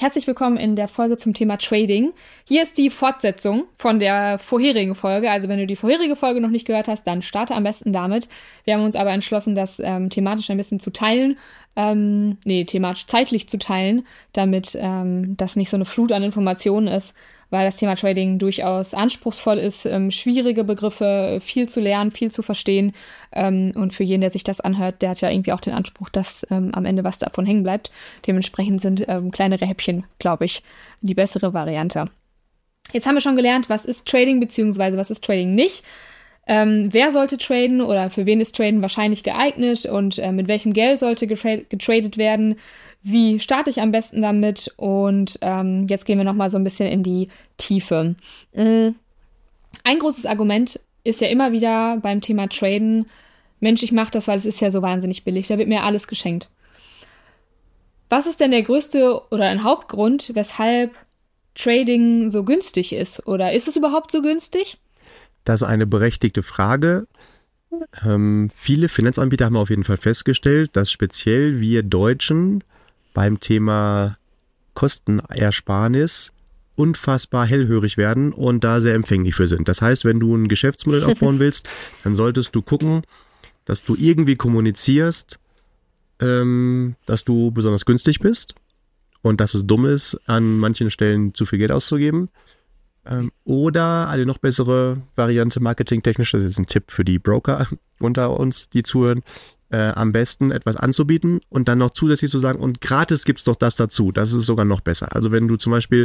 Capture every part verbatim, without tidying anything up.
Herzlich willkommen in der Folge zum Thema Trading. Hier ist die Fortsetzung von der vorherigen Folge. Also wenn du die vorherige Folge noch nicht gehört hast, dann starte am besten damit. Wir haben uns aber entschlossen, das ähm, thematisch ein bisschen zu teilen. Ähm, nee, thematisch zeitlich zu teilen, damit ähm, das nicht so eine Flut an Informationen ist, weil das Thema Trading durchaus anspruchsvoll ist, ähm, schwierige Begriffe, viel zu lernen, viel zu verstehen. Ähm, und für jeden, der sich das anhört, der hat ja irgendwie auch den Anspruch, dass ähm, am Ende was davon hängen bleibt. Dementsprechend sind ähm, kleinere Häppchen, glaube ich, die bessere Variante. Jetzt haben wir schon gelernt, was ist Trading beziehungsweise was ist Trading nicht. Ähm, wer sollte traden oder für wen ist Traden wahrscheinlich geeignet und äh, mit welchem Geld sollte getra- getradet werden? Wie starte ich am besten damit? Und ähm, jetzt gehen wir nochmal so ein bisschen in die Tiefe. Ein großes Argument ist ja immer wieder beim Thema Traden, Mensch, ich mache das, weil es ist ja so wahnsinnig billig, da wird mir alles geschenkt. Was ist denn der größte oder ein Hauptgrund, weshalb Trading so günstig ist? Oder ist es überhaupt so günstig? Das ist eine berechtigte Frage. Ähm, viele Finanzanbieter haben auf jeden Fall festgestellt, dass speziell wir Deutschen beim Thema Kostenersparnis unfassbar hellhörig werden und da sehr empfänglich für sind. Das heißt, wenn du ein Geschäftsmodell aufbauen willst, dann solltest du gucken, dass du irgendwie kommunizierst, ähm, dass du besonders günstig bist und dass es dumm ist, an manchen Stellen zu viel Geld auszugeben. Ähm, oder eine noch bessere Variante marketingtechnisch, das ist ein Tipp für die Broker unter uns, die zuhören, Äh, am besten etwas anzubieten und dann noch zusätzlich zu sagen, und gratis gibt's doch das dazu. Das ist sogar noch besser. Also wenn du zum Beispiel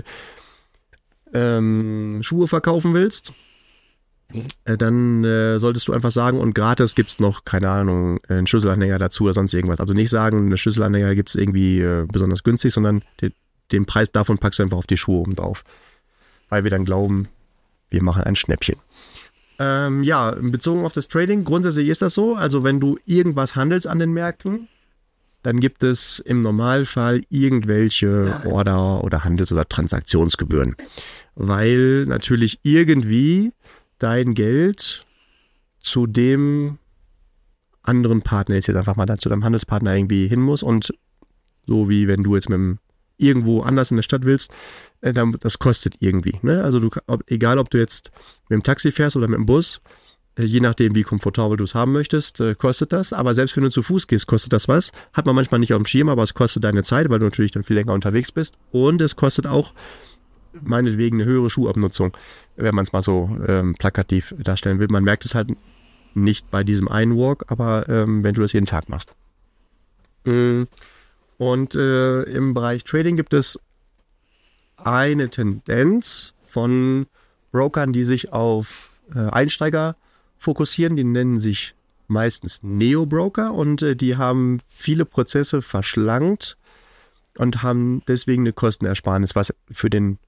ähm, Schuhe verkaufen willst, äh, dann äh, solltest du einfach sagen, und gratis gibt's noch, keine Ahnung, einen Schlüsselanhänger dazu oder sonst irgendwas. Also nicht sagen, eine Schlüsselanhänger gibt's irgendwie äh, besonders günstig, sondern den, den Preis davon packst du einfach auf die Schuhe oben drauf. Weil wir dann glauben, wir machen ein Schnäppchen. Ähm, ja, bezogen auf das Trading, grundsätzlich ist das so, also wenn du irgendwas handelst an den Märkten, dann gibt es im Normalfall irgendwelche Order- oder Handels- oder Transaktionsgebühren, weil natürlich irgendwie dein Geld zu dem anderen Partner, jetzt einfach mal da zu deinem Handelspartner irgendwie hin muss und so wie wenn du jetzt mit dem irgendwo anders in der Stadt willst, das kostet irgendwie. Ne? Also du, ob, egal ob du jetzt mit dem Taxi fährst oder mit dem Bus, je nachdem wie komfortabel du es haben möchtest, kostet das. Aber selbst wenn du zu Fuß gehst, kostet das was. Hat man manchmal nicht auf dem Schirm, aber es kostet deine Zeit, weil du natürlich dann viel länger unterwegs bist. Und es kostet auch meinetwegen eine höhere Schuhabnutzung, wenn man es mal so ähm, plakativ darstellen will. Man merkt es halt nicht bei diesem einen Walk, aber ähm, wenn du das jeden Tag machst. Mhm. Und äh, im Bereich Trading gibt es eine Tendenz von Brokern, die sich auf äh, Einsteiger fokussieren. Die nennen sich meistens Neo-Broker und äh, die haben viele Prozesse verschlankt und haben deswegen eine Kostenersparnis, was für den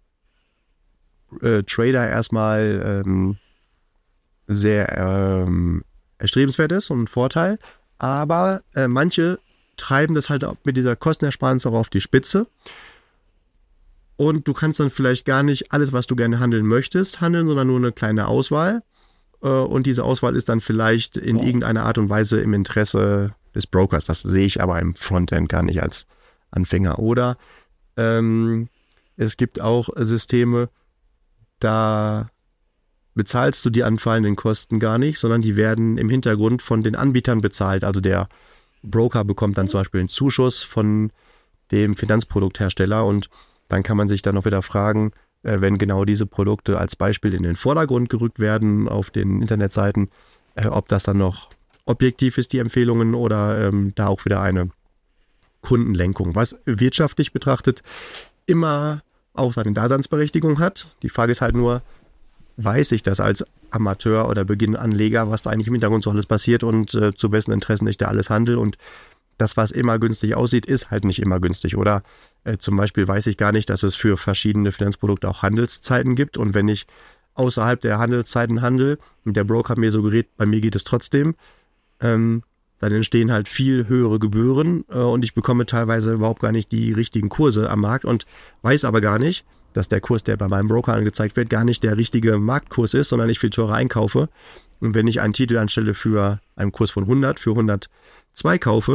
äh, Trader erstmal ähm, sehr ähm, erstrebenswert ist und ein Vorteil. Aber äh, manche treiben das halt mit dieser Kostenersparnis auch auf die Spitze. Und du kannst dann vielleicht gar nicht alles, was du gerne handeln möchtest, handeln, sondern nur eine kleine Auswahl. Und diese Auswahl ist dann vielleicht in ja. irgendeiner Art und Weise im Interesse des Brokers. Das sehe ich aber im Frontend gar nicht als Anfänger. Oder ähm, es gibt auch Systeme, da bezahlst du die anfallenden Kosten gar nicht, sondern die werden im Hintergrund von den Anbietern bezahlt. Also der Broker bekommt dann zum Beispiel einen Zuschuss von dem Finanzprodukthersteller und dann kann man sich dann auch wieder fragen, äh, wenn genau diese Produkte als Beispiel in den Vordergrund gerückt werden auf den Internetseiten, äh, ob das dann noch objektiv ist, die Empfehlungen, oder ähm, da auch wieder eine Kundenlenkung, was wirtschaftlich betrachtet immer auch seine Daseinsberechtigung hat. Die Frage ist halt nur, weiß ich das als Amateur oder Beginnanleger, was da eigentlich im Hintergrund so alles passiert und äh, zu wessen Interessen ich da alles handle, und das, was immer günstig aussieht, ist halt nicht immer günstig. Oder äh, zum Beispiel weiß ich gar nicht, dass es für verschiedene Finanzprodukte auch Handelszeiten gibt, und wenn ich außerhalb der Handelszeiten handle und der Broker mir suggeriert, bei mir geht es trotzdem, ähm, dann entstehen halt viel höhere Gebühren äh, und ich bekomme teilweise überhaupt gar nicht die richtigen Kurse am Markt und weiß aber gar nicht, dass der Kurs, der bei meinem Broker angezeigt wird, gar nicht der richtige Marktkurs ist, sondern ich viel teurer einkaufe. Und wenn ich einen Titel anstelle für einen Kurs von hundert für hundertzwei kaufe,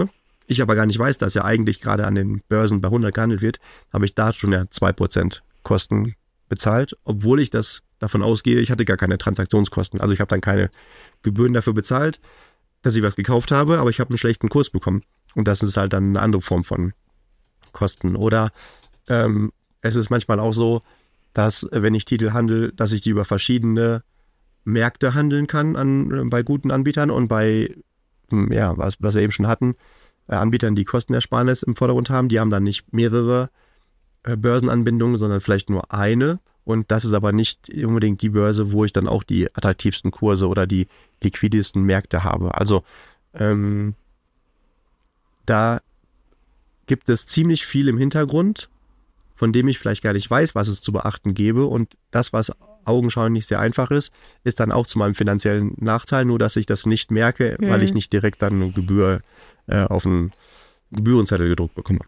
ich aber gar nicht weiß, dass ja eigentlich gerade an den Börsen bei hundert gehandelt wird, habe ich da schon ja zwei Prozent Kosten bezahlt, obwohl ich das davon ausgehe, ich hatte gar keine Transaktionskosten. Also ich habe dann keine Gebühren dafür bezahlt, dass ich was gekauft habe, aber ich habe einen schlechten Kurs bekommen. Und das ist halt dann eine andere Form von Kosten. Oder ähm, es ist manchmal auch so, dass wenn ich Titel handle, dass ich die über verschiedene Märkte handeln kann an, bei guten Anbietern und bei, ja, was, was wir eben schon hatten, äh, Anbietern, die Kostenersparnis im Vordergrund haben, die haben dann nicht mehrere äh, Börsenanbindungen, sondern vielleicht nur eine. Und das ist aber nicht unbedingt die Börse, wo ich dann auch die attraktivsten Kurse oder die liquidesten Märkte habe. Also ähm, da gibt es ziemlich viel im Hintergrund, von dem ich vielleicht gar nicht weiß, was es zu beachten gäbe. Und das, was augenscheinlich sehr einfach ist, ist dann auch zu meinem finanziellen Nachteil, nur dass ich das nicht merke, mhm. weil ich nicht direkt dann eine Gebühr äh, auf einen Gebührenzettel gedruckt bekomme.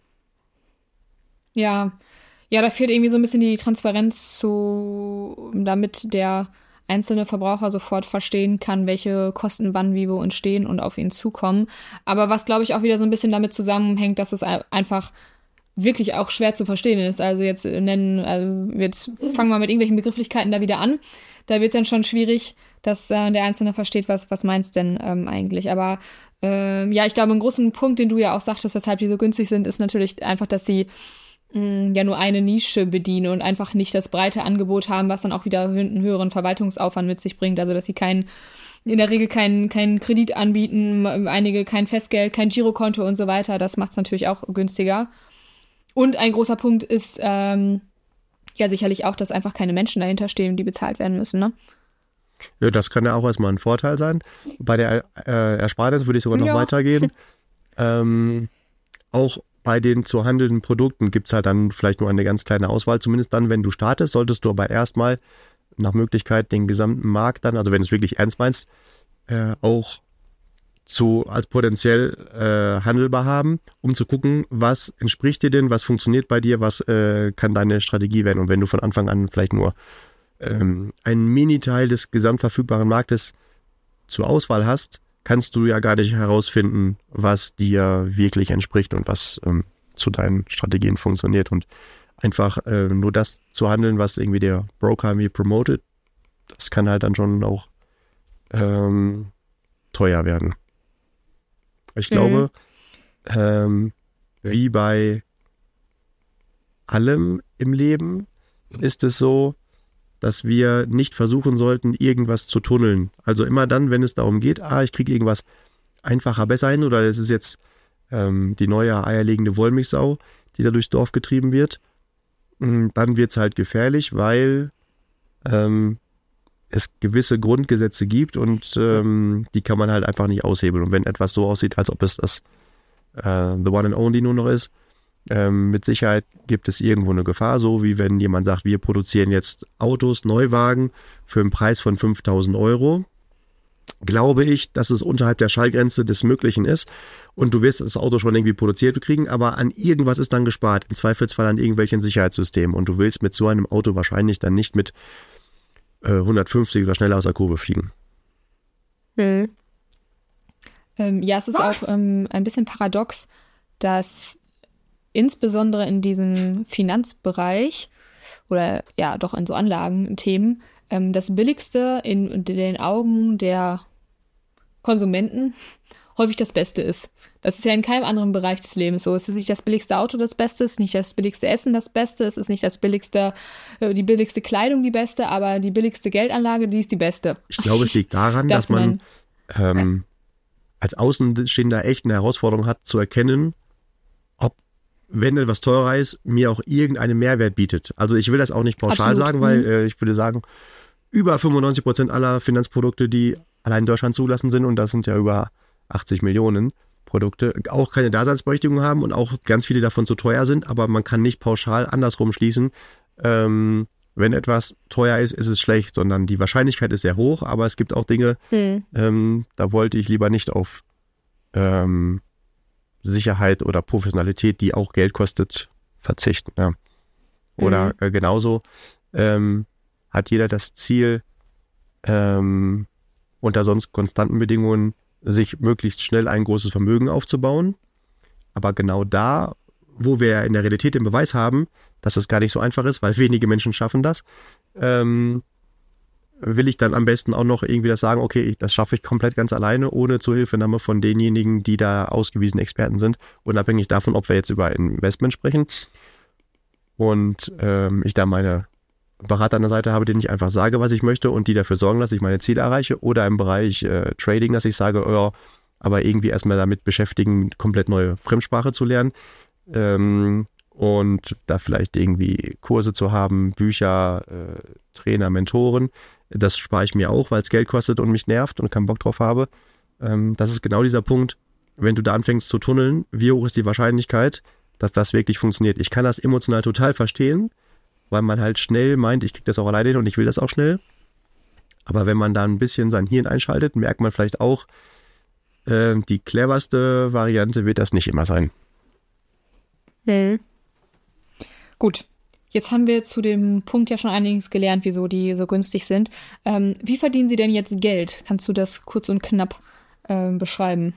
Ja, ja, da fehlt irgendwie so ein bisschen die Transparenz zu, damit der einzelne Verbraucher sofort verstehen kann, welche Kosten wann, wie, wo entstehen und auf ihn zukommen. Aber was, glaube ich, auch wieder so ein bisschen damit zusammenhängt, dass es einfach wirklich auch schwer zu verstehen ist. Also jetzt nennen, also jetzt fangen wir mit irgendwelchen Begrifflichkeiten da wieder an. Da wird dann schon schwierig, dass äh, der Einzelne versteht, was, was meinst denn ähm, eigentlich. Aber äh, ja, ich glaube, ein großen Punkt, den du ja auch sagtest, weshalb die so günstig sind, ist natürlich einfach, dass sie ja nur eine Nische bedienen und einfach nicht das breite Angebot haben, was dann auch wieder einen höheren Verwaltungsaufwand mit sich bringt. Also dass sie kein, in der Regel keinen keinen Kredit anbieten, einige kein Festgeld, kein Girokonto und so weiter. Das macht es natürlich auch günstiger. Und ein großer Punkt ist ähm, ja sicherlich auch, dass einfach keine Menschen dahinter stehen, die bezahlt werden müssen, ne? Ja, das kann ja auch erstmal ein Vorteil sein. Bei der äh, Ersparnis würde ich sogar noch ja. weitergehen. ähm, auch bei den zu handelnden Produkten gibt es halt dann vielleicht nur eine ganz kleine Auswahl. Zumindest dann, wenn du startest, solltest du aber erstmal nach Möglichkeit den gesamten Markt dann, also wenn du es wirklich ernst meinst, äh, auch zu als potenziell äh, handelbar haben, um zu gucken, was entspricht dir denn, was funktioniert bei dir, was äh, kann deine Strategie werden. Und wenn du von Anfang an vielleicht nur ähm, einen Miniteil des gesamtverfügbaren Marktes zur Auswahl hast, kannst du ja gar nicht herausfinden, was dir wirklich entspricht und was ähm, zu deinen Strategien funktioniert. Und einfach äh, nur das zu handeln, was irgendwie der Broker mir promotet, das kann halt dann schon auch ähm, teuer werden. Ich glaube, mhm. ähm, wie bei allem im Leben ist es so, dass wir nicht versuchen sollten, irgendwas zu tunneln. Also immer dann, wenn es darum geht, ah, ich kriege irgendwas einfacher, besser hin, oder das ist jetzt ähm, die neue eierlegende Wollmilchsau, die da durchs Dorf getrieben wird, dann wird es halt gefährlich, weil ähm, es gewisse Grundgesetze gibt und ähm, die kann man halt einfach nicht aushebeln. Und wenn etwas so aussieht, als ob es das äh, The One and Only nur noch ist, Ähm, mit Sicherheit gibt es irgendwo eine Gefahr, so wie wenn jemand sagt, wir produzieren jetzt Autos, Neuwagen für einen Preis von fünftausend Euro. Glaube ich, dass es unterhalb der Schallgrenze des Möglichen ist und du wirst das Auto schon irgendwie produziert kriegen, aber an irgendwas ist dann gespart, im Zweifelsfall an irgendwelchen Sicherheitssystemen, und du willst mit so einem Auto wahrscheinlich dann nicht mit äh, hundertfünfzig oder schneller aus der Kurve fliegen. Hm. Ähm, ja, es ist auch ähm, ein bisschen paradox, dass insbesondere in diesem Finanzbereich oder ja doch in so Anlagenthemen ähm, das Billigste in, in den Augen der Konsumenten häufig das Beste ist. Das ist ja in keinem anderen Bereich des Lebens so. Es ist nicht das billigste Auto das Beste, es ist nicht das billigste Essen das Beste, es ist nicht das billigste, äh, die billigste Kleidung die beste, aber die billigste Geldanlage, die ist die beste. Ich glaube, es liegt daran, dass, dass man, man ähm, ja. als Außenstehender echt eine Herausforderung hat, zu erkennen, ob, wenn etwas teurer ist, mir auch irgendeinen Mehrwert bietet. Also ich will das auch nicht pauschal Absolut. sagen, weil äh, ich würde sagen, über fünfundneunzig Prozent aller Finanzprodukte, die allein in Deutschland zugelassen sind, und das sind ja über achtzig Millionen Produkte, auch keine Daseinsberechtigung haben und auch ganz viele davon zu teuer sind, aber man kann nicht pauschal andersrum schließen, ähm, wenn etwas teuer ist, ist es schlecht, sondern die Wahrscheinlichkeit ist sehr hoch, aber es gibt auch Dinge, hm. ähm, da wollte ich lieber nicht auf ähm, Sicherheit oder Professionalität, die auch Geld kostet, verzichten. Ja. Oder mhm. äh, genauso ähm, hat jeder das Ziel, ähm, unter sonst konstanten Bedingungen sich möglichst schnell ein großes Vermögen aufzubauen. Aber genau da, wo wir in der Realität den Beweis haben, dass es gar nicht so einfach ist, weil wenige Menschen schaffen das, ähm, will ich dann am besten auch noch irgendwie das sagen, okay, das schaffe ich komplett ganz alleine, ohne Zuhilfenahme von denjenigen, die da ausgewiesene Experten sind, unabhängig davon, ob wir jetzt über Investment sprechen. Und ähm, ich da meine Berater an der Seite habe, denen ich einfach sage, was ich möchte und die dafür sorgen, dass ich meine Ziele erreiche, oder im Bereich äh, Trading, dass ich sage, oh, aber irgendwie erstmal damit beschäftigen, komplett neue Fremdsprache zu lernen ähm, und da vielleicht irgendwie Kurse zu haben, Bücher, äh, Trainer, Mentoren. Das spare ich mir auch, weil es Geld kostet und mich nervt und keinen Bock drauf habe. Ähm, das ist genau dieser Punkt, wenn du da anfängst zu tunneln, wie hoch ist die Wahrscheinlichkeit, dass das wirklich funktioniert. Ich kann das emotional total verstehen, weil man halt schnell meint, ich kriege das auch alleine hin und ich will das auch schnell. Aber wenn man da ein bisschen sein Hirn einschaltet, merkt man vielleicht auch, äh, die cleverste Variante wird das nicht immer sein. Hm. Gut. Jetzt haben wir zu dem Punkt ja schon einiges gelernt, wieso die so günstig sind. Ähm, wie verdienen Sie denn jetzt Geld? Kannst du das kurz und knapp äh, beschreiben?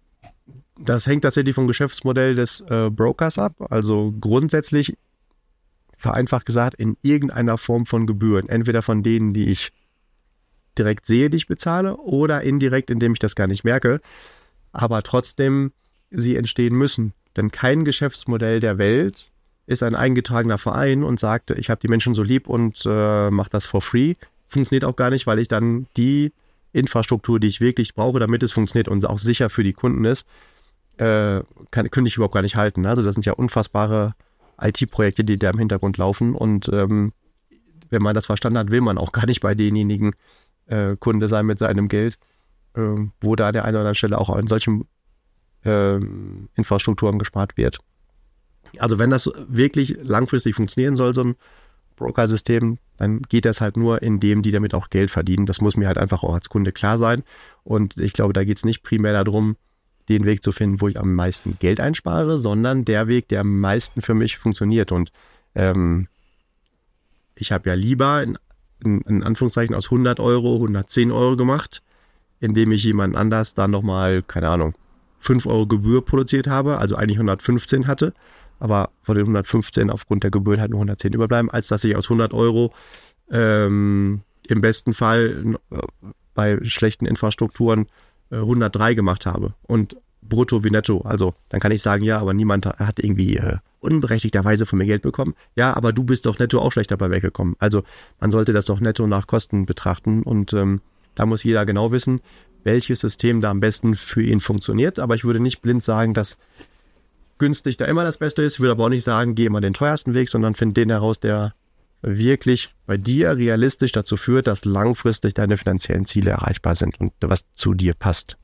Das hängt tatsächlich vom Geschäftsmodell des äh, Brokers ab. Also grundsätzlich, vereinfacht gesagt, in irgendeiner Form von Gebühren. Entweder von denen, die ich direkt sehe, die ich bezahle, oder indirekt, indem ich das gar nicht merke. Aber trotzdem, sie entstehen müssen. Denn kein Geschäftsmodell der Welt ist ein eingetragener Verein und sagt, ich habe die Menschen so lieb und äh, mache das for free. Funktioniert auch gar nicht, weil ich dann die Infrastruktur, die ich wirklich brauche, damit es funktioniert und auch sicher für die Kunden ist, äh, kann, könnte ich überhaupt gar nicht halten. Also das sind ja unfassbare I T-Projekte, die da im Hintergrund laufen, und ähm, wenn man das verstanden hat, will man auch gar nicht bei denjenigen äh, Kunde sein mit seinem Geld, äh, wo da an der einen oder anderen Stelle auch an solchen äh, Infrastrukturen gespart wird. Also wenn das wirklich langfristig funktionieren soll, so ein Broker-System, dann geht das halt nur, indem die damit auch Geld verdienen. Das muss mir halt einfach auch als Kunde klar sein. Und ich glaube, da geht es nicht primär darum, den Weg zu finden, wo ich am meisten Geld einspare, sondern der Weg, der am meisten für mich funktioniert. Und ähm, ich habe ja lieber in, in, in Anführungszeichen aus hundert Euro hundertzehn Euro gemacht, indem ich jemand anders dann nochmal, keine Ahnung, fünf Euro Gebühr produziert habe, also eigentlich hundertfünfzehn hatte, aber von den hundertfünfzehn aufgrund der Gebühren halt nur hundertzehn überbleiben, als dass ich aus hundert Euro ähm, im besten Fall äh, bei schlechten Infrastrukturen äh, hundertdrei gemacht habe. Und brutto wie netto. Also dann kann ich sagen, ja, aber niemand hat irgendwie äh, unberechtigterweise von mir Geld bekommen. Ja, aber du bist doch netto auch schlecht dabei weggekommen. Also man sollte das doch netto nach Kosten betrachten, und ähm, da muss jeder genau wissen, welches System da am besten für ihn funktioniert. Aber ich würde nicht blind sagen, dass günstig da immer das Beste ist. Ich würde aber auch nicht sagen, geh immer den teuersten Weg, sondern find den heraus, der wirklich bei dir realistisch dazu führt, dass langfristig deine finanziellen Ziele erreichbar sind und was zu dir passt.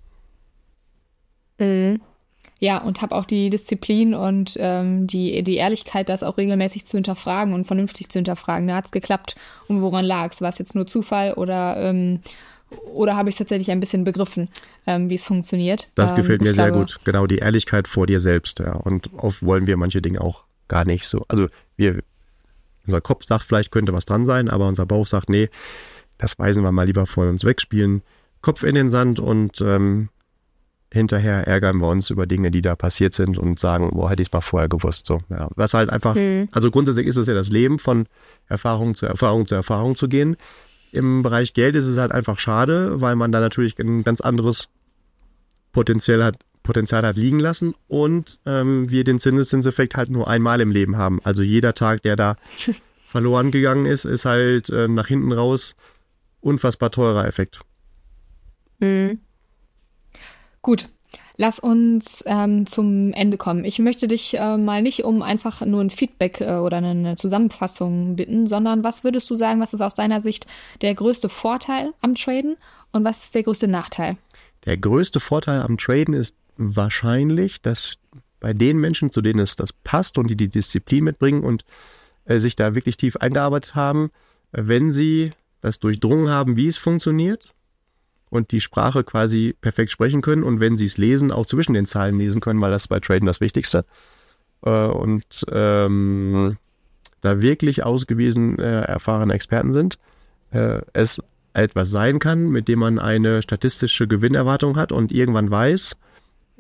Mhm. Ja, und habe auch die Disziplin und ähm, die, die Ehrlichkeit, das auch regelmäßig zu hinterfragen und vernünftig zu hinterfragen. Da hat es geklappt. Und woran lag es? War es jetzt nur Zufall oder ähm, Oder habe ich es tatsächlich ein bisschen begriffen, ähm, wie es funktioniert? Das ähm, gefällt mir glaube, sehr gut. Genau, die Ehrlichkeit vor dir selbst. Ja. Und oft wollen wir manche Dinge auch gar nicht so. Also wir, unser Kopf sagt, vielleicht könnte was dran sein, aber unser Bauch sagt, nee, das weisen wir mal lieber von uns weg, spielen Kopf in den Sand, und ähm, hinterher ärgern wir uns über Dinge, die da passiert sind, und sagen, boah, hätte ich es mal vorher gewusst. So, ja. Was halt einfach, hm. also grundsätzlich ist es ja das Leben, von Erfahrung zu Erfahrung zu Erfahrung zu gehen. Im Bereich Geld ist es halt einfach schade, weil man da natürlich ein ganz anderes Potenzial hat, Potenzial hat liegen lassen, und ähm, wir den Zinseszinseffekt halt nur einmal im Leben haben. Also jeder Tag, der da verloren gegangen ist, ist halt äh, nach hinten raus unfassbar teurer Effekt. Mhm. Gut. Lass uns ähm, zum Ende kommen. Ich möchte dich äh, mal nicht um einfach nur ein Feedback äh, oder eine Zusammenfassung bitten, sondern was würdest du sagen, was ist aus deiner Sicht der größte Vorteil am Traden und was ist der größte Nachteil? Der größte Vorteil am Traden ist wahrscheinlich, dass bei den Menschen, zu denen es das passt und die die Disziplin mitbringen und äh, sich da wirklich tief eingearbeitet haben, äh, wenn sie das durchdrungen haben, wie es funktioniert, und die Sprache quasi perfekt sprechen können, und wenn sie es lesen, auch zwischen den Zeilen lesen können, weil das ist bei Traden das Wichtigste. Äh, und ähm, da wirklich ausgewiesen äh, erfahrene Experten sind, äh, es etwas sein kann, mit dem man eine statistische Gewinnerwartung hat und irgendwann weiß,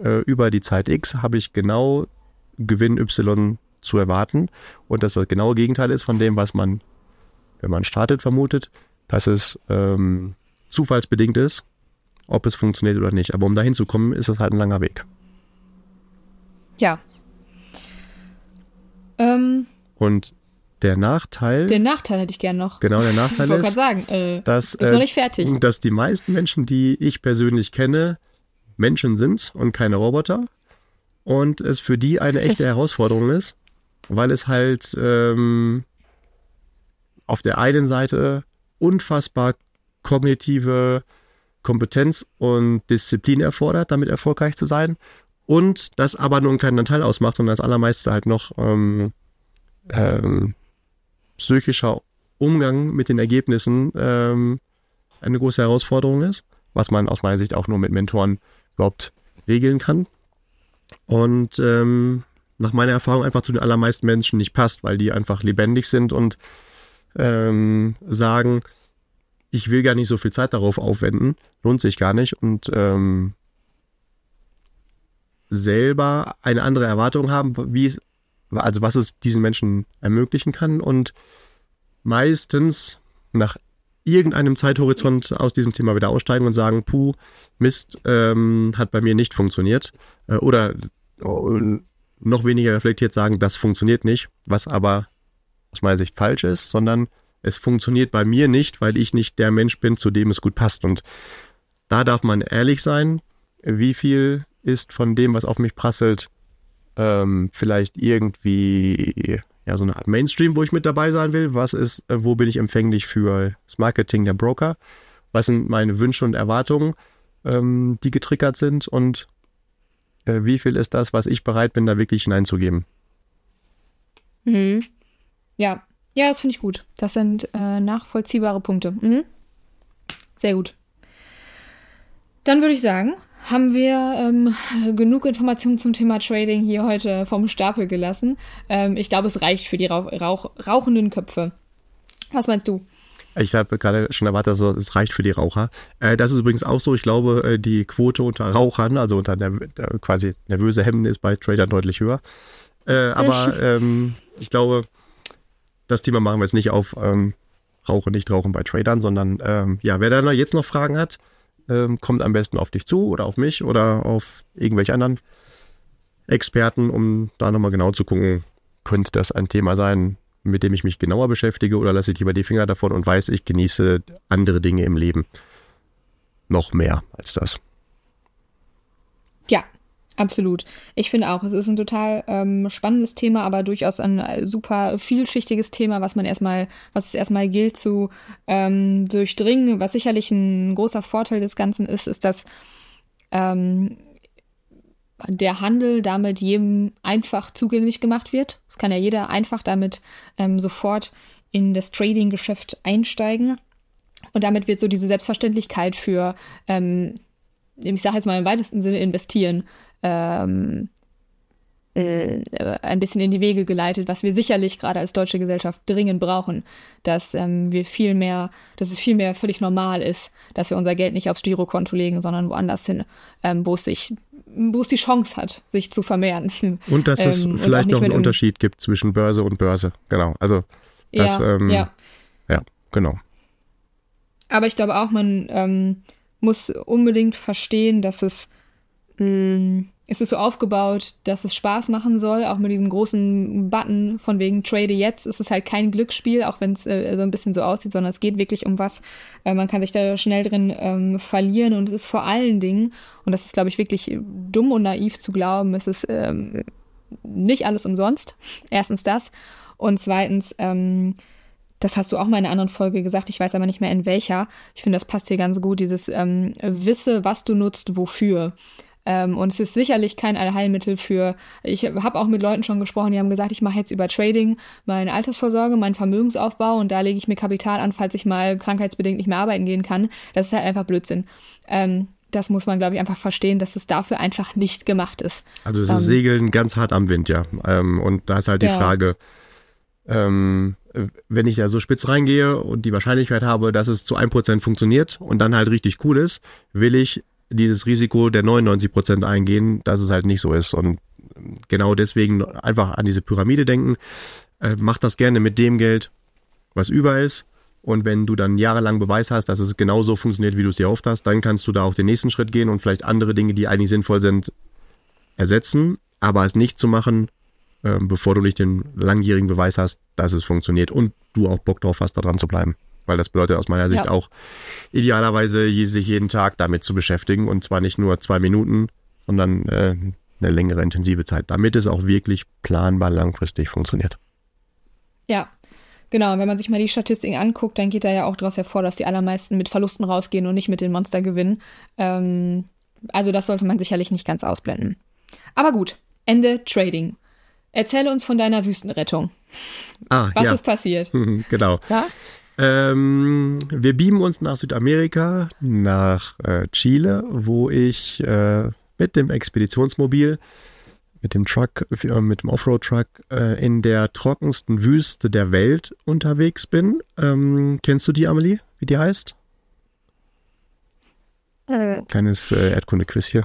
äh, über die Zeit X habe ich genau Gewinn Y zu erwarten und dass das genaue Gegenteil ist von dem, was man, wenn man startet, vermutet, dass es ähm, zufallsbedingt ist, ob es funktioniert oder nicht. Aber um dahin zu kommen, ist es halt ein langer Weg. Ja. Ähm, und der Nachteil... Den Nachteil hätte ich gern noch. Genau, der Nachteil ich ist, sagen, äh, dass, ist noch nicht fertig. Äh, dass die meisten Menschen, die ich persönlich kenne, Menschen sind und keine Roboter. Und es für die eine echte Herausforderung ist, weil es halt ähm, auf der einen Seite unfassbar kognitive Kompetenz und Disziplin erfordert, damit erfolgreich zu sein. Und das aber nur einen kleinen Teil ausmacht, sondern das Allermeiste halt noch ähm, ähm, psychischer Umgang mit den Ergebnissen ähm, eine große Herausforderung ist, was man aus meiner Sicht auch nur mit Mentoren überhaupt regeln kann. Und ähm, nach meiner Erfahrung einfach zu den allermeisten Menschen nicht passt, weil die einfach lebendig sind und ähm, sagen, ich will gar nicht so viel Zeit darauf aufwenden, lohnt sich gar nicht und ähm, selber eine andere Erwartung haben, wie es, also was es diesen Menschen ermöglichen kann und meistens nach irgendeinem Zeithorizont aus diesem Thema wieder aussteigen und sagen, puh, Mist, ähm, hat bei mir nicht funktioniert. Äh, oder oh, noch weniger reflektiert sagen, das funktioniert nicht, was aber aus meiner Sicht falsch ist, sondern es funktioniert bei mir nicht, weil ich nicht der Mensch bin, zu dem es gut passt. Und da darf man ehrlich sein, wie viel ist von dem, was auf mich prasselt, ähm, vielleicht irgendwie ja so eine Art Mainstream, wo ich mit dabei sein will. Was ist, äh, wo bin ich empfänglich für das Marketing der Broker? Was sind meine Wünsche und Erwartungen, ähm, die getriggert sind? Und äh, wie viel ist das, was ich bereit bin, da wirklich hineinzugeben? Mhm. Ja, ja, das finde ich gut. Das sind äh, nachvollziehbare Punkte. Mhm. Sehr gut. Dann würde ich sagen, haben wir ähm, genug Informationen zum Thema Trading hier heute vom Stapel gelassen. Ähm, ich glaube, es reicht für die Rauch- Rauch- rauchenden Köpfe. Was meinst du? Ich habe gerade schon erwartet, also es reicht für die Raucher. Äh, das ist übrigens auch so. Ich glaube, äh, die Quote unter Rauchern, also unter nerv- äh, quasi nervöse Hemden, ist bei Tradern deutlich höher. Äh, aber ähm, ich glaube, das Thema machen wir jetzt nicht auf ähm, Rauche, nicht Rauchen bei Tradern, sondern ähm, ja, wer da jetzt noch Fragen hat, ähm, kommt am besten auf dich zu oder auf mich oder auf irgendwelche anderen Experten, um da nochmal genau zu gucken, könnte das ein Thema sein, mit dem ich mich genauer beschäftige oder lasse ich lieber die Finger davon und weiß, ich genieße andere Dinge im Leben noch mehr als das. Ja, absolut. Ich finde auch, es ist ein total ähm, spannendes Thema, aber durchaus ein super vielschichtiges Thema, was man erstmal, was es erstmal gilt zu ähm, durchdringen. Was sicherlich ein großer Vorteil des Ganzen ist, ist, dass ähm, der Handel damit jedem einfach zugänglich gemacht wird. Es kann ja jeder einfach damit ähm, sofort in das Trading-Geschäft einsteigen. Und damit wird so diese Selbstverständlichkeit für, ähm, ich sage jetzt mal im weitesten Sinne, investieren, ähm, äh, ein bisschen in die Wege geleitet, was wir sicherlich gerade als deutsche Gesellschaft dringend brauchen, dass ähm, wir viel mehr, dass es viel mehr völlig normal ist, dass wir unser Geld nicht aufs Girokonto legen, sondern woanders hin, ähm, wo es sich, wo es die Chance hat, sich zu vermehren. Und dass es ähm, vielleicht noch einen im, Unterschied gibt zwischen Börse und Börse. Genau, also das, ja, ähm, ja. ja, genau. Aber ich glaube auch, man ähm, muss unbedingt verstehen, dass es mh, es ist so aufgebaut, dass es Spaß machen soll, auch mit diesem großen Button von wegen Trade jetzt. Es ist halt kein Glücksspiel, auch wenn es äh, so ein bisschen so aussieht, sondern es geht wirklich um was. Äh, man kann sich da schnell drin ähm, verlieren und es ist vor allen Dingen, und das ist, glaube ich, wirklich dumm und naiv zu glauben, es ist ähm, nicht alles umsonst. Erstens das und zweitens, ähm, das hast du auch mal in einer anderen Folge gesagt, ich weiß aber nicht mehr in welcher. Ich finde, das passt hier ganz gut, dieses ähm, Wisse, was du nutzt, wofür. Ähm, und es ist sicherlich kein Allheilmittel für, ich habe auch mit Leuten schon gesprochen, die haben gesagt, ich mache jetzt über Trading meine Altersvorsorge, meinen Vermögensaufbau und da lege ich mir Kapital an, falls ich mal krankheitsbedingt nicht mehr arbeiten gehen kann. Das ist halt einfach Blödsinn. Ähm, das muss man, glaube ich, einfach verstehen, dass es dafür einfach nicht gemacht ist. Also es ähm, ist Segeln ganz hart am Wind, ja. Ähm, und da ist halt die ja. Frage, ähm, wenn ich da so spitz reingehe und die Wahrscheinlichkeit habe, dass es zu ein Prozent funktioniert und dann halt richtig cool ist, will ich dieses Risiko der neunundneunzig Prozent eingehen, dass es halt nicht so ist. Und genau deswegen einfach an diese Pyramide denken. Äh, mach das gerne mit dem Geld, was über ist. Und wenn du dann jahrelang Beweis hast, dass es genauso funktioniert, wie du es dir erhofft hast, dann kannst du da auch den nächsten Schritt gehen und vielleicht andere Dinge, die eigentlich sinnvoll sind, ersetzen. Aber es nicht zu machen, äh, bevor du nicht den langjährigen Beweis hast, dass es funktioniert und du auch Bock drauf hast, da dran zu bleiben. Weil das bedeutet aus meiner Sicht Ja. auch idealerweise, sich jeden Tag damit zu beschäftigen. Und zwar nicht nur zwei Minuten, sondern äh, eine längere intensive Zeit. Damit es auch wirklich planbar langfristig funktioniert. Ja, genau. Und wenn man sich mal die Statistiken anguckt, dann geht da ja auch daraus hervor, dass die allermeisten mit Verlusten rausgehen und nicht mit den Monstergewinnen. Ähm, also das sollte man sicherlich nicht ganz ausblenden. Aber gut, Ende Trading. Erzähle uns von deiner Wüstenrettung. Ah, Was ja. ist passiert? Genau. Ja? Ähm, wir beamen uns nach Südamerika, nach äh, Chile, wo ich äh, mit dem Expeditionsmobil, mit dem Truck, äh, mit dem Offroad-Truck äh, in der trockensten Wüste der Welt unterwegs bin. Ähm, kennst du die, Amelie, wie die heißt? Äh. Kleines äh, Erdkunde-Quiz hier.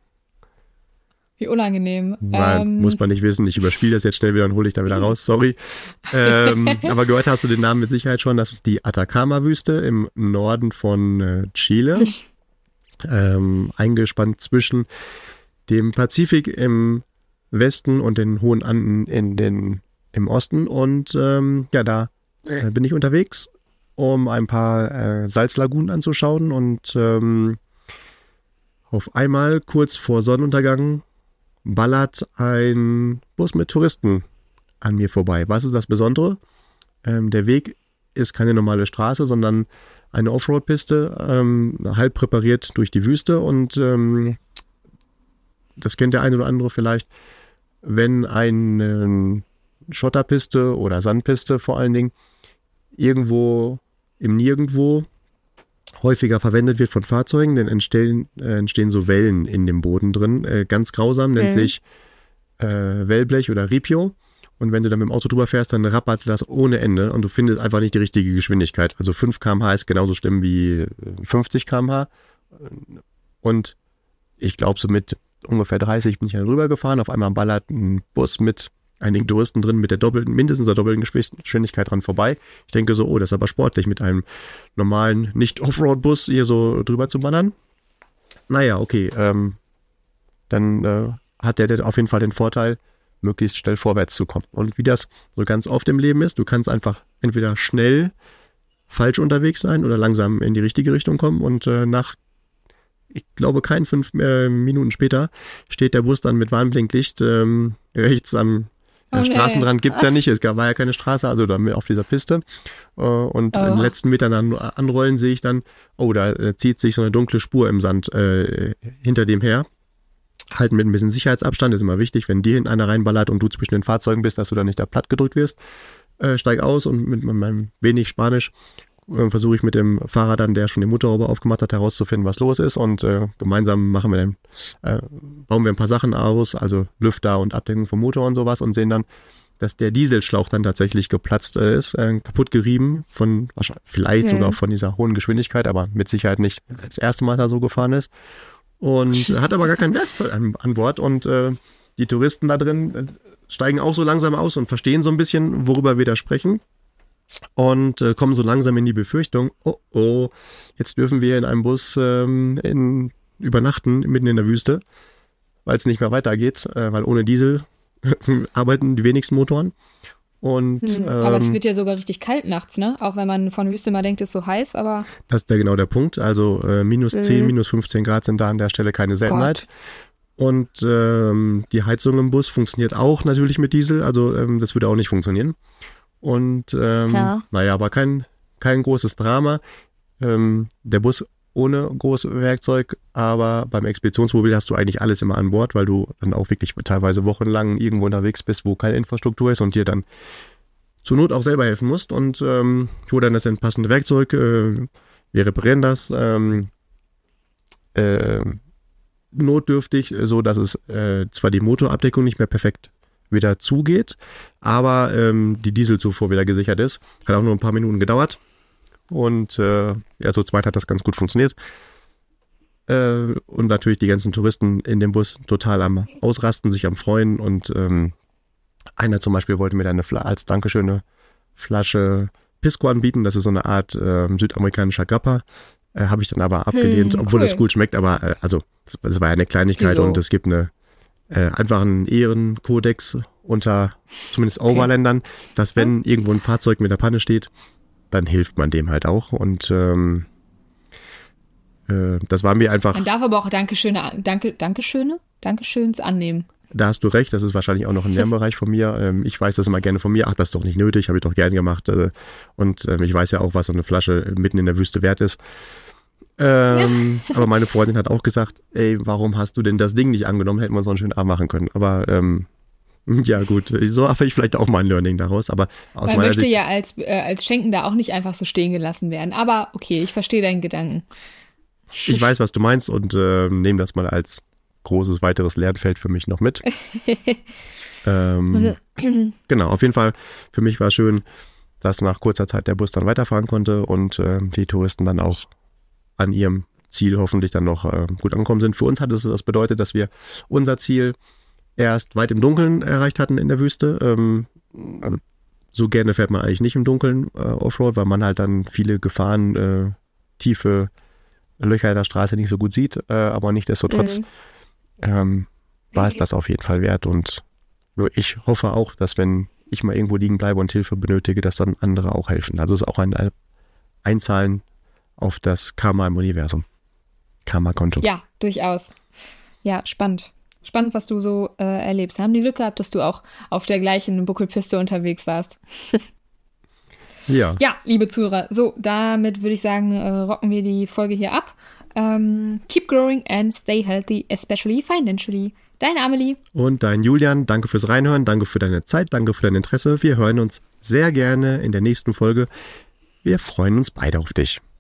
Wie unangenehm. Weil, ähm, muss man nicht wissen, ich überspiele das jetzt schnell wieder und hole ich da wieder raus, sorry. ähm, aber gehört hast du den Namen mit Sicherheit schon, das ist die Atacama-Wüste im Norden von äh, Chile. ähm, eingespannt zwischen dem Pazifik im Westen und den hohen Anden in den, im Osten. Und ähm, ja, da äh, bin ich unterwegs, um ein paar äh, Salzlagunen anzuschauen. Und ähm, auf einmal, kurz vor Sonnenuntergang, ballert ein Bus mit Touristen an mir vorbei. Was ist das Besondere? Ähm, der Weg ist keine normale Straße, sondern eine Offroad-Piste, ähm, halb präpariert durch die Wüste. Und ähm, das kennt der eine oder andere vielleicht, wenn eine Schotterpiste oder Sandpiste vor allen Dingen irgendwo im Nirgendwo häufiger verwendet wird von Fahrzeugen, dann entstehen, äh, entstehen so Wellen in dem Boden drin. Äh, ganz grausam, nennt Mhm. sich äh, Wellblech oder Ripio. Und wenn du dann mit dem Auto drüber fährst, dann rappert das ohne Ende und du findest einfach nicht die richtige Geschwindigkeit. Also fünf Kilometer pro Stunde ist genauso schlimm wie fünfzig Kilometer pro Stunde. Und ich glaube, so mit ungefähr dreißig bin ich dann rüber gefahren. Auf einmal ballert ein Bus mit einigen Touristen drin mit der doppelten, mindestens der doppelten Geschwindigkeit dran vorbei. Ich denke so, oh, das ist aber sportlich, mit einem normalen Nicht-Offroad-Bus hier so drüber zu ballern. Naja, okay, ähm, dann äh, hat der auf jeden Fall den Vorteil, möglichst schnell vorwärts zu kommen. Und wie das so ganz oft im Leben ist, du kannst einfach entweder schnell falsch unterwegs sein oder langsam in die richtige Richtung kommen und äh, nach, ich glaube, kein fünf äh, Minuten später steht der Bus dann mit Warnblinklicht ähm, rechts am Oh, äh, nee. Straßenrand gibt's ja nicht, es gab, war ja keine Straße, also da auf dieser Piste. Äh, und Oh. in den letzten Metern dann anrollen sehe ich dann, oh, da äh, zieht sich so eine dunkle Spur im Sand äh, hinter dem her. Halten mit ein bisschen Sicherheitsabstand, ist immer wichtig, wenn dir hinten einer reinballert und du zwischen den Fahrzeugen bist, dass du da nicht da platt gedrückt wirst. Äh, steig aus und mit meinem wenig Spanisch äh, versuche ich mit dem Fahrer dann, der schon die Motorhaube aufgemacht hat, herauszufinden, was los ist, und äh, gemeinsam machen wir dann, äh, bauen wir ein paar Sachen aus, also Lüfter und Abdeckung vom Motor und sowas, und sehen dann, dass der Dieselschlauch dann tatsächlich geplatzt äh, ist, äh, kaputt gerieben, von wahrscheinlich, vielleicht Mhm. sogar von dieser hohen Geschwindigkeit, aber mit Sicherheit nicht das erste Mal da so gefahren ist. Und hat aber gar kein Werkzeug an, an Bord, und äh, die Touristen da drin äh, steigen auch so langsam aus und verstehen so ein bisschen, worüber wir da sprechen, und äh, kommen so langsam in die Befürchtung, oh oh, jetzt dürfen wir in einem Bus ähm, in, übernachten, mitten in der Wüste, weil es nicht mehr weitergeht, äh, weil ohne Diesel arbeiten die wenigsten Motoren. Und Hm, ähm, aber es wird ja sogar richtig kalt nachts, ne? Auch wenn man von Wüste mal denkt, es ist so heiß, aber das ist ja genau der Punkt. Also äh, minus zehn, Mhm. minus fünfzehn Grad sind da an der Stelle keine Seltenheit. Und ähm, die Heizung im Bus funktioniert auch natürlich mit Diesel, also ähm, das würde auch nicht funktionieren. Und ähm, Ja. naja, aber kein, kein großes Drama. Ähm, der Bus ohne großes Werkzeug, aber beim Expeditionsmobil hast du eigentlich alles immer an Bord, weil du dann auch wirklich teilweise wochenlang irgendwo unterwegs bist, wo keine Infrastruktur ist und dir dann zur Not auch selber helfen musst. Und ähm, ich hole dann das passende Werkzeug, äh, wir reparieren das, ähm, äh, notdürftig, so dass es äh, zwar die Motorabdeckung nicht mehr perfekt wieder zugeht, aber ähm, die Dieselzufuhr wieder gesichert ist. Hat auch nur ein paar Minuten gedauert, und äh, ja, so zweit hat das ganz gut funktioniert. Äh, und natürlich die ganzen Touristen in dem Bus total am Ausrasten, sich am Freuen. Und ähm, einer zum Beispiel wollte mir dann eine Fla- als Dankeschön eine Flasche Pisco anbieten. Das ist so eine Art äh, südamerikanischer Grappa. Äh, Habe ich dann aber abgelehnt, Hm, obwohl cool. das gut schmeckt. Aber äh, also es, es war ja eine Kleinigkeit Wieso? und es gibt eine äh, einfach einen Ehrenkodex unter zumindest Overländern, dass wenn irgendwo ein Fahrzeug mit der Panne steht, dann hilft man dem halt auch. Und ähm, äh, das war mir einfach, Man darf aber auch Dankeschöne, Danke, Dankeschöne, Dankeschöns annehmen. da hast du recht, das ist wahrscheinlich auch noch ein Lernbereich von mir. Ähm, ich weiß das immer gerne von mir, ach, das ist doch nicht nötig, habe ich doch gern gemacht. Äh, und ähm, ich weiß ja auch, was so eine Flasche mitten in der Wüste wert ist. Ähm, ja. Aber meine Freundin hat auch gesagt, ey, warum hast du denn das Ding nicht angenommen? Hätten wir uns so einen schönen Abend machen können. Aber ähm, ja gut, so habe ich vielleicht auch mal ein Learning daraus. Aber aus Man meiner möchte Sicht, ja als, äh, als Schenkender auch nicht einfach so stehen gelassen werden. Aber okay, ich verstehe deinen Gedanken. ich weiß, was du meinst und äh, nehme das mal als großes weiteres Lernfeld für mich noch mit. ähm, genau, auf jeden Fall, für mich war schön, dass nach kurzer Zeit der Bus dann weiterfahren konnte und äh, die Touristen dann auch an ihrem Ziel hoffentlich dann noch äh, gut angekommen sind. Für uns hat es das bedeutet, dass wir unser Ziel erst weit im Dunkeln erreicht hatten in der Wüste. Ähm, also so gerne fährt man eigentlich nicht im Dunkeln äh, Offroad, weil man halt dann viele Gefahren, äh, tiefe Löcher in der Straße nicht so gut sieht, äh, aber nichtsdestotrotz Mhm. ähm, war es das auf jeden Fall wert und ich hoffe auch, dass wenn ich mal irgendwo liegen bleibe und Hilfe benötige, dass dann andere auch helfen. Also es ist auch ein Einzahlen auf das Karma im Universum. Karma-Konto. Ja, durchaus. Ja, spannend. Spannend, was du so äh, erlebst. Haben die Glück gehabt, dass du auch auf der gleichen Buckelpiste unterwegs warst. Ja. Ja, liebe Zuhörer, so, damit würde ich sagen, äh, rocken wir die Folge hier ab. Ähm, keep growing and stay healthy, especially financially. Deine Amelie. Und dein Julian, danke fürs Reinhören, danke für deine Zeit, danke für dein Interesse. Wir hören uns sehr gerne in der nächsten Folge. Wir freuen uns beide auf dich.